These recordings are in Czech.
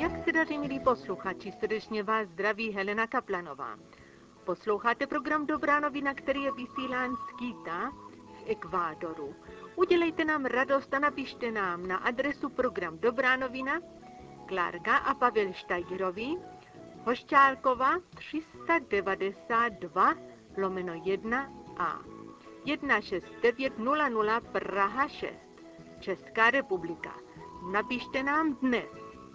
Jak se daří, milí posluchači? Srdečně vás zdraví Helena Kaplanová. Posloucháte program Dobrá novina, který je vysílán z Quita v Ekvádoru. Udělejte nám radost a napište nám na adresu program Dobrá novina, Klárka a Pavel Štajgerovi, Hošťálkova 392/1A 16900 Praha 6, Česká republika. Napište nám dnes.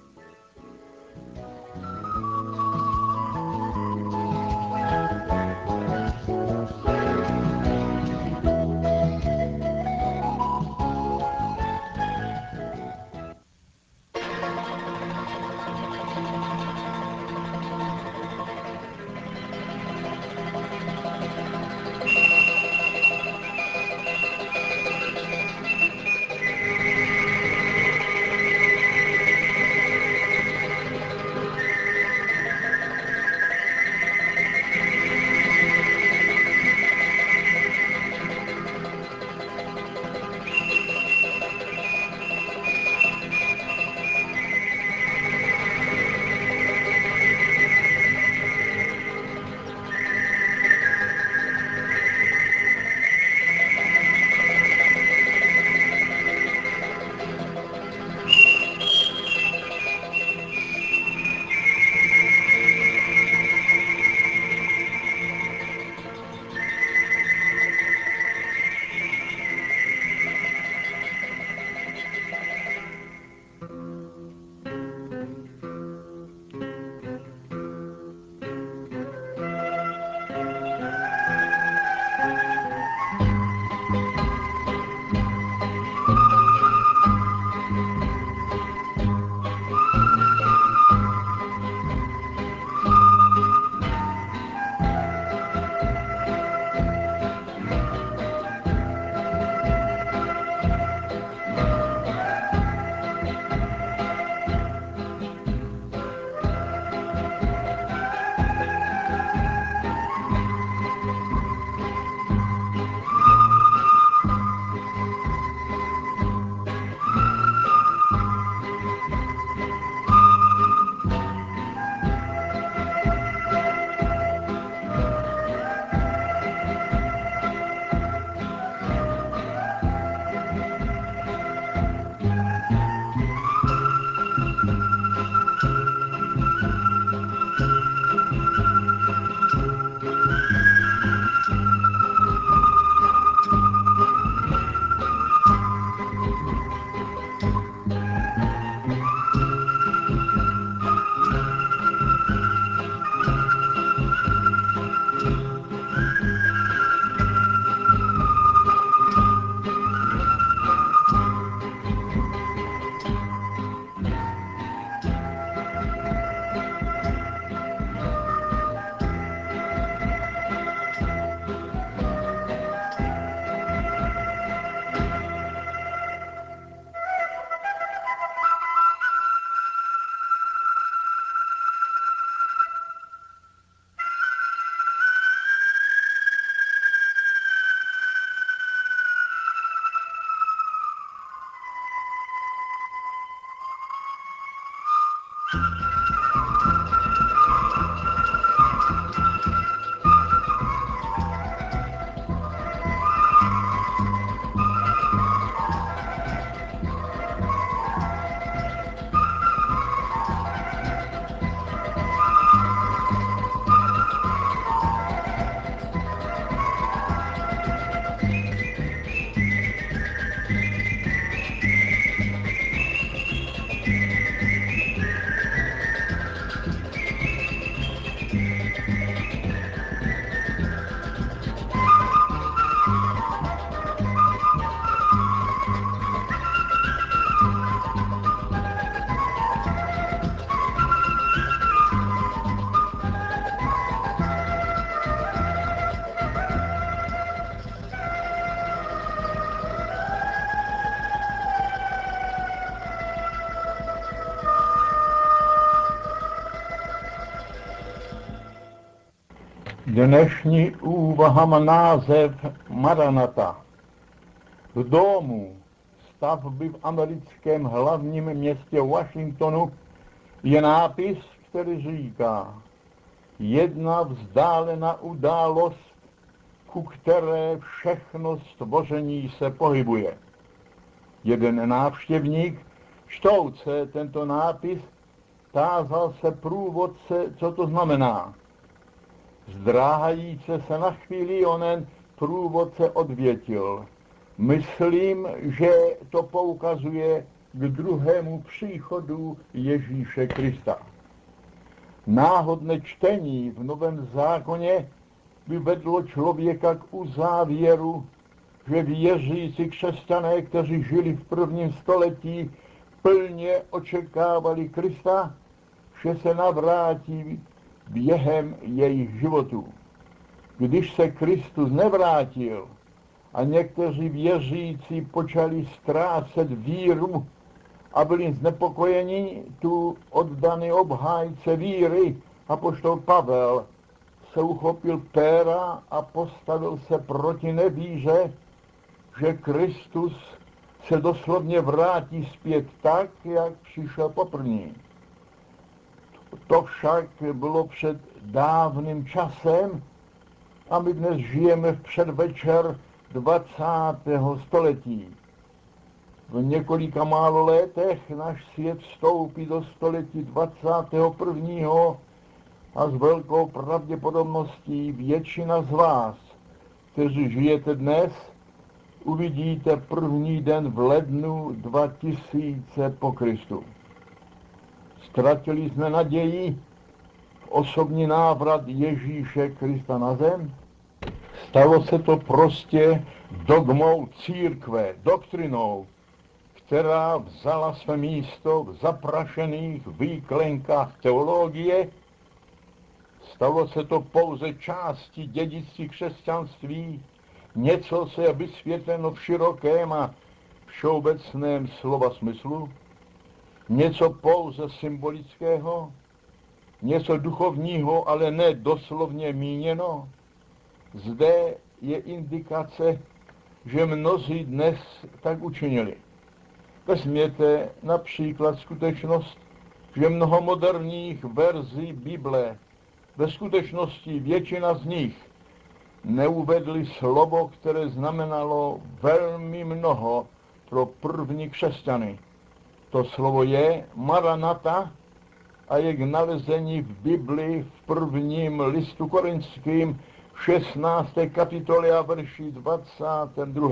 Dnešní úvaha má název Maranata. V domu stavby v americkém hlavním městě Washingtonu Je nápis, který říká, jedna vzdálená událost, ku které všechno stvoření se pohybuje. Jeden návštěvník, čtouce tento nápis, tázal se průvodce, co to znamená. Zdráhajíce se na chvíli onen průvodce odvětil. Myslím, že to poukazuje k druhému příchodu Ježíše Krista. Náhodné čtení v Novém zákoně by vedlo člověka k uzávěru, že věřící křesťané, kteří žili v prvním století, plně očekávali Krista, že se navrátí během jejich životů. Když se Kristus nevrátil a někteří věřící počali ztrácet víru a byli znepokojeni, tu oddaný obhájce víry, apoštol Pavel, se uchopil péra a postavil se proti nevíře, že Kristus se doslovně vrátí zpět tak, jak přišel poprvé. To však bylo před dávným časem a my dnes žijeme v předvečer 20. století. V několika málo letech náš svět vstoupí do století 21. a s velkou pravděpodobností většina z vás, kteří žijete dnes, uvidíte první den v lednu 2000 po Kristu. Ztratili jsme naději v osobní návrat Ježíše Krista na zem? Stalo se to prostě dogmou církve, doktrinou, která vzala své místo v zaprašených výklenkách teologie. Stalo se to pouze částí dědictví křesťanství, něco, co je vysvětleno v širokém a všeobecném slova smyslu, něco pouze symbolického, něco duchovního, ale ne doslovně míněno. Zde je indikace, že mnozí dnes tak učinili. Vezměte například skutečnost, že mnoho moderních verzí Bible, ve skutečnosti většina z nich, neuvedli slovo, které znamenalo velmi mnoho pro první křesťany. To slovo je Maranata a je k nalezení v Bibli v prvním listu Korinským v 16. kapitole a verši 22.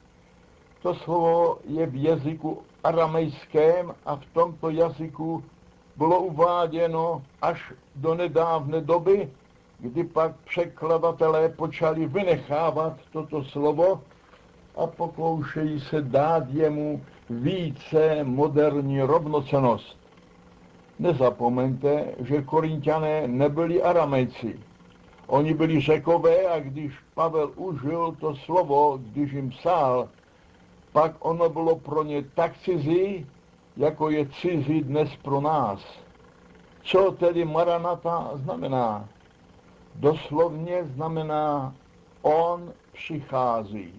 To slovo je v jazyku aramejském a v tomto jazyku bylo uváděno až do nedávné doby, kdy pak překladatelé počali vynechávat toto slovo a pokoušejí se dát jemu více moderní rovnocennost. Nezapomeňte, že Korinťané nebyli Aramejci. Oni byli Řekové a když Pavel užil to slovo, když jim psal, pak ono bylo pro ně tak cizí, jako je cizí dnes pro nás. Co tedy Maranata znamená? Doslovně znamená on přichází.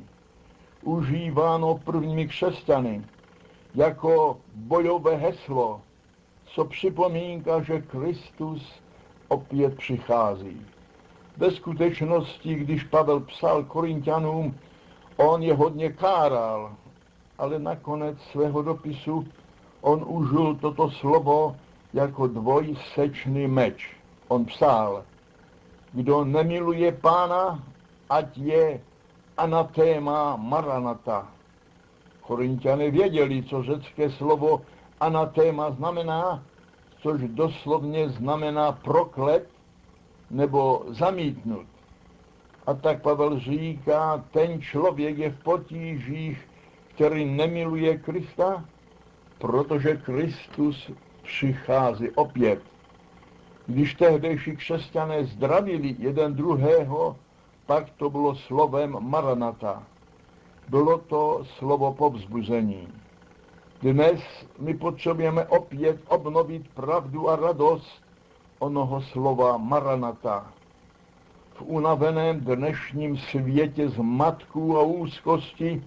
Užíváno prvními křesťany jako bojové heslo, co připomínka, že Kristus opět přichází. Ve skutečnosti, když Pavel psal Korinťanům, on je hodně káral, ale nakonec svého dopisu on užil toto slovo jako dvojsečný meč. On psal, kdo nemiluje Pána, ať je anatéma Maranata. Korinťané věděli, co řecké slovo anatéma znamená, což doslovně znamená proklet nebo zamítnut. A tak Pavel říká, ten člověk je v potížích, který nemiluje Krista, protože Kristus přichází opět. Když tehdejší křesťané zdravili jeden druhého, pak to bylo slovem Maranata. Bylo to slovo povzbuzení. Dnes my potřebujeme opět obnovit pravdu a radost onoho slova Maranata. V unaveném dnešním světě zmatků a úzkosti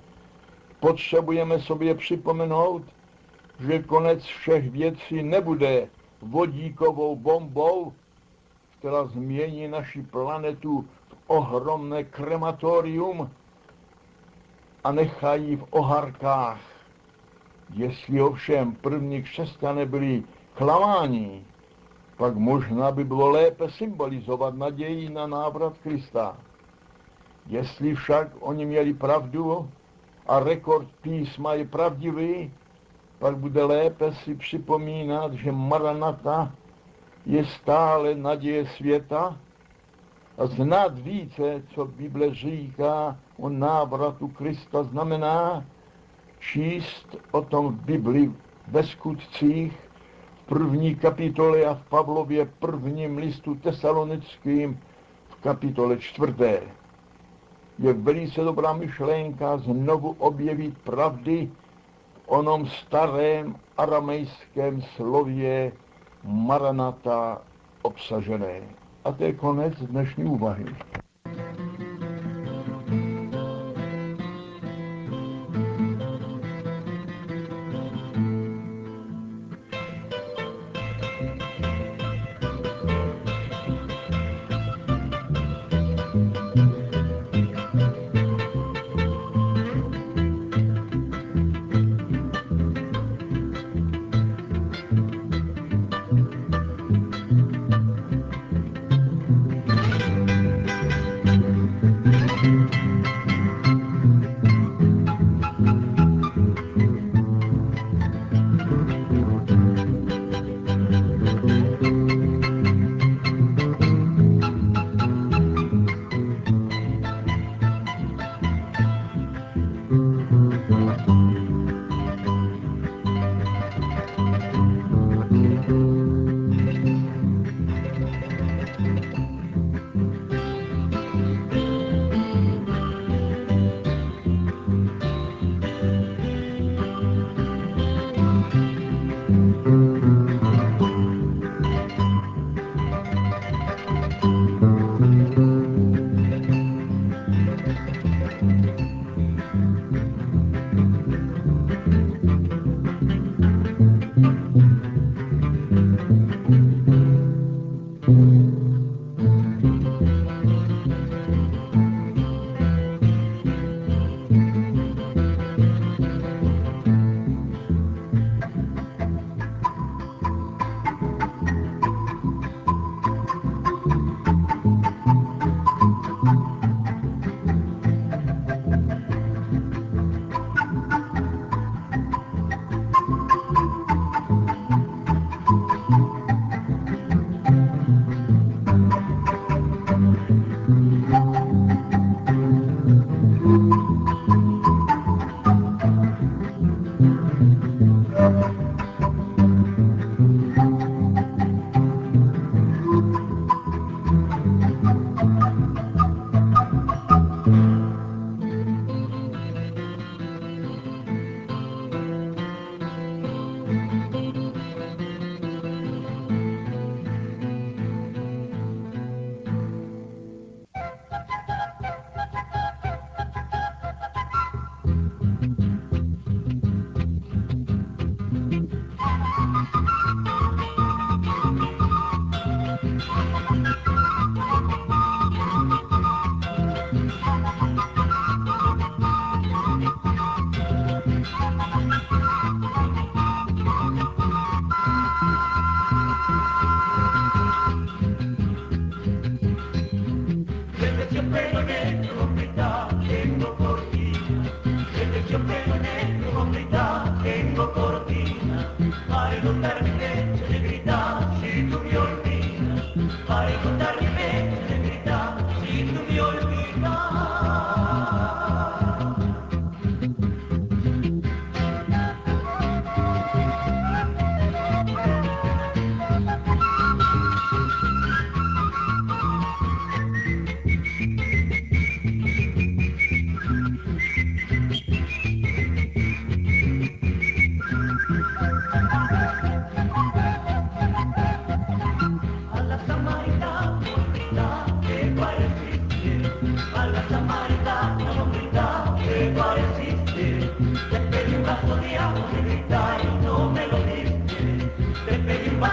potřebujeme sobě připomenout, že konec všech věcí nebude vodíkovou bombou, která změní naši planetu v ohromné krematorium a nechají v oharkách. Jestli ovšem první křesťané byli klamáni, pak možná by bylo lépe symbolizovat naději na návrat Krista. Jestli však oni měli pravdu a rekord písma je pravdivý, pak bude lépe si připomínat, že Maranata je stále naděje světa a znát více, co Bible říká o návratu Krista, znamená číst o tom v Bibli ve skutcích v 1. kapitole a v Pavlově 1. listu Tesalonickým v kapitole 4. Je velice dobrá myšlenka znovu objevit pravdy v onom starém aramejském slově Maranata obsažené. A to je konec dnešní úvahy.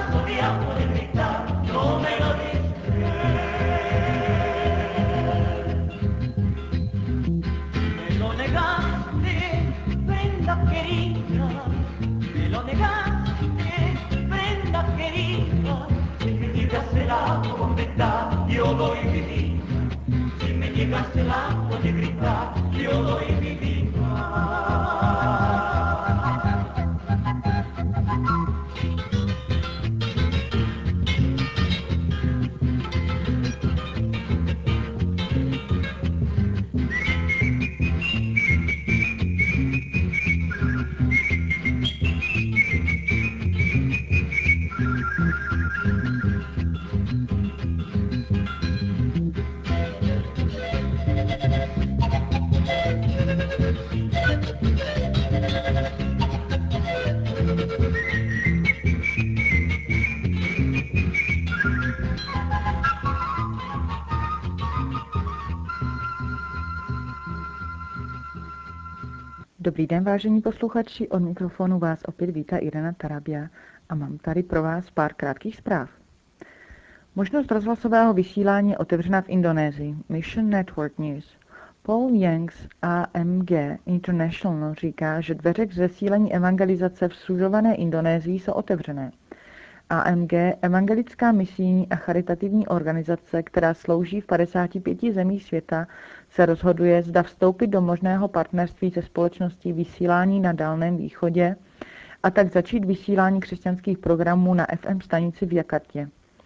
sogniamo di vita come lo me lo negaste, prenda querida, me lo negaste, prenda querida, si me niegas el agua con verdad, yo doy mi vida, si me niegas el agua de gritar, yo doy mi vida. Dobrý den, vážení posluchači, od mikrofonu vás opět vítá Irena Tarabia a mám tady pro vás pár krátkých zpráv. Možnost rozhlasového vysílání je otevřena v Indonésii. Mission Network News. Paul Youngs AMG International říká, že dveře k zesílení evangelizace v sužované Indonésii jsou otevřené. AMG, evangelická misijní a charitativní organizace, která slouží v 55 zemích světa, se rozhoduje, zda vstoupit do možného partnerství se společností vysílání na Dálném východě a tak začít vysílání křesťanských programů na FM stanici v Jakartě.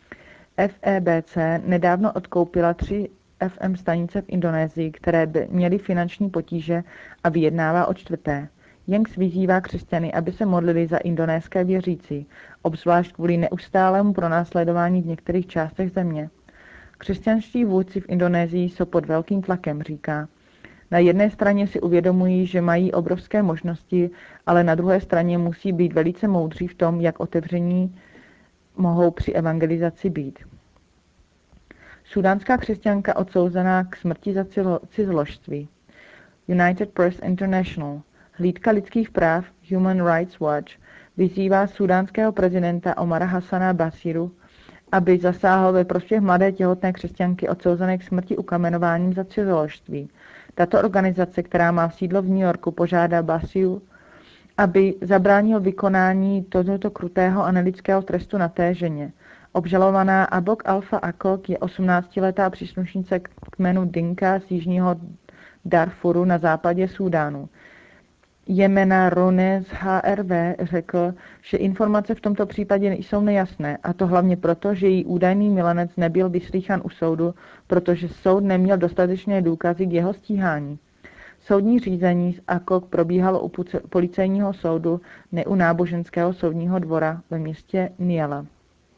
FEBC nedávno odkoupila 3 FM stanice v Indonésii, které by měly finanční potíže a vyjednává o 4. Youngs vyzývá křesťany, aby se modlili za indonéské věřící, obzvlášť kvůli neustálému pronásledování v některých částech země. Křesťanští vůdci v Indonésii jsou pod velkým tlakem, říká. Na jedné straně si uvědomují, že mají obrovské možnosti, ale na druhé straně musí být velice moudří v tom, jak otevření mohou při evangelizaci být. Súdánská křesťanka odsouzená k smrti za cizoložství. United Press International. Hlídka lidských práv Human Rights Watch vyzývá súdánského prezidenta Omara Hassana Basiru, aby zasáhl ve prospěch mladé těhotné křesťanky odsouzené k smrti ukamenováním za cizoložství. Tato organizace, která má sídlo v New Yorku, požádá Basiru, aby zabránil vykonání tohoto krutého a nelidského trestu na té ženě. Obžalovaná Abok Alfa Akok je 18letá příslušnice kmenu Dinka z jižního Darfuru na západě Súdánu. Jemena Rone z HRV řekl, že informace v tomto případě jsou nejasné, a to hlavně proto, že její údajný milenec nebyl vyslýchan u soudu, protože soud neměl dostatečné důkazy k jeho stíhání. Soudní řízení z Akok probíhalo u policejního soudu, ne u náboženského soudního dvora ve městě Niala.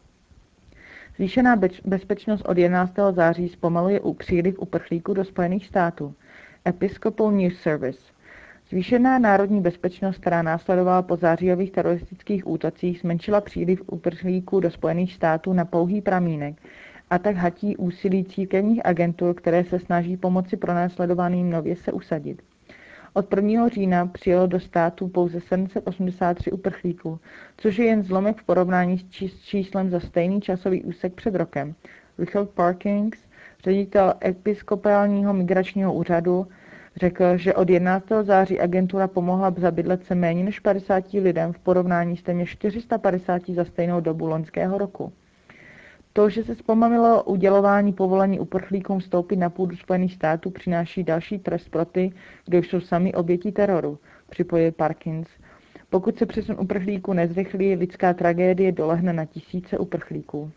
Zvýšená bezpečnost od 11. září zpomaluje příliv uprchlíků do Spojených států. Episcopal News Service. Zvýšená národní bezpečnost, která následovala po zářijových teroristických útocích, zmenšila příliv uprchlíků do Spojených států na pouhý pramínek a tak hatí úsilí církevních agentur, které se snaží pomoci pronásledovaným nově se usadit. Od 1. října přijelo do státu pouze 783 uprchlíků, což je jen zlomek v porovnání s číslem za stejný časový úsek před rokem. Richard Parkins, ředitel episkopálního migračního úřadu, řekl, že od 11. září agentura pomohla zabydlet se méně než 50 lidem v porovnání s téměř 450 za stejnou dobu loňského roku. To, že se zpomalilo udělování povolení uprchlíkům vstoupit na půdu Spojených států, přináší další trest pro ty, kdo jsou sami obětí teroru, připojil Parkins. Pokud se přesun uprchlíků nezrychlí, lidská tragédie dolehne na tisíce uprchlíků.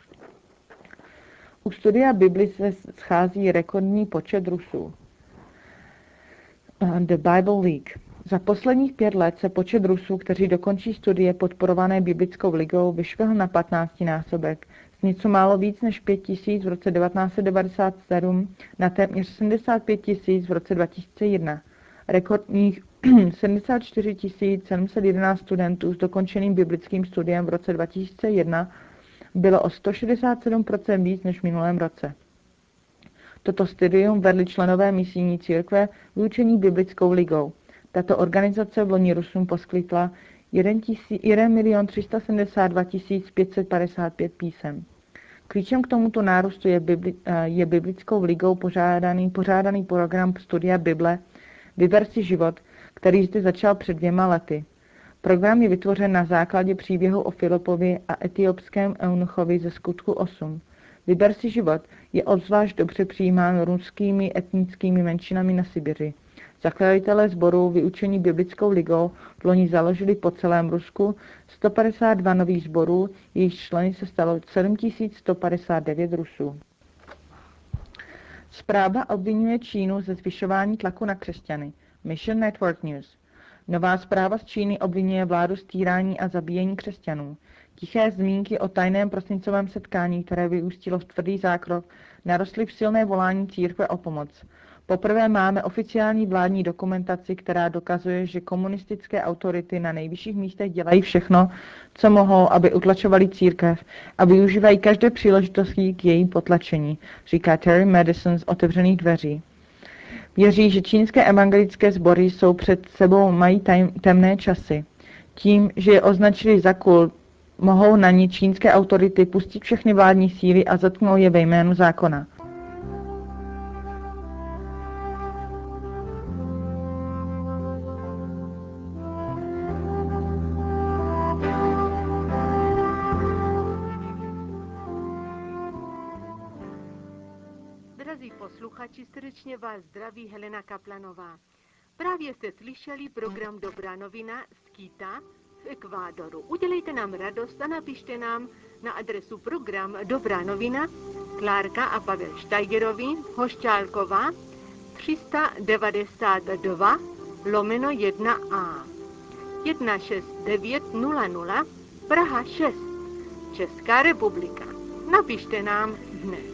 U studia Bibli se schází rekordní počet Rusů. The Bible League. Za posledních 5 let se počet Rusů, kteří dokončí studie podporované biblickou ligou, vyšvihl na 15násobek. Z něco málo víc než 5 000 v roce 1997 na téměř 75 000 v roce 2001. Rekordních 74 711 studentů s dokončeným biblickým studiem v roce 2001 bylo o 167% víc než v minulém roce. Toto studium vedli členové misijní církve vyučení biblickou ligou. Tato organizace v loni Rusům poskytla 1 372 555 písem. Klíčem k tomuto nárůstu je biblickou ligou pořádaný program studia Bible Vyber si život, který zde začal před 2 lety. Program je vytvořen na základě příběhu o Filipovi a etiopském eunuchovi ze Skutku 8. Vyber si život je obzvlášť dobře přijímán ruskými etnickými menšinami na Sibiři. Zakladatelé sboru vyučení biblickou ligou loni založili po celém Rusku 152 nových sborů, jejichž členy se stalo 7159 Rusů. Zpráva obvinuje Čínu ze zvyšování tlaku na křesťany. Mission Network News. Nová zpráva z Číny obvinuje vládu z týrání a zabíjení křesťanů. Tiché zmínky o tajném prosincovém setkání, které vyústilo v tvrdý zákrok, narostly v silné volání církve o pomoc. Poprvé máme oficiální vládní dokumentaci, která dokazuje, že komunistické autority na nejvyšších místech dělají všechno, co mohou, aby utlačovali církev a využívají každé příležitosti k jejím potlačení, říká Terry Madison z Otevřených dveří. Věří, že čínské evangelické sbory jsou před sebou mají temné časy. Tím, že je označili za kult, mohou na ně čínské autority pustit všechny vládní síly a zatknou je ve jménu zákona. Drazí posluchači, srdečně vás zdraví Helena Kaplanová. Právě jste slyšeli program Dobrá novina z Quita v Ekvádoru. Udělejte nám radost a napište nám na adresu program Dobrá novina, Klárka a Pavel Štajgerovi, Hošťálková, 392/1A, 16900, Praha 6, Česká republika. Napište nám dnes.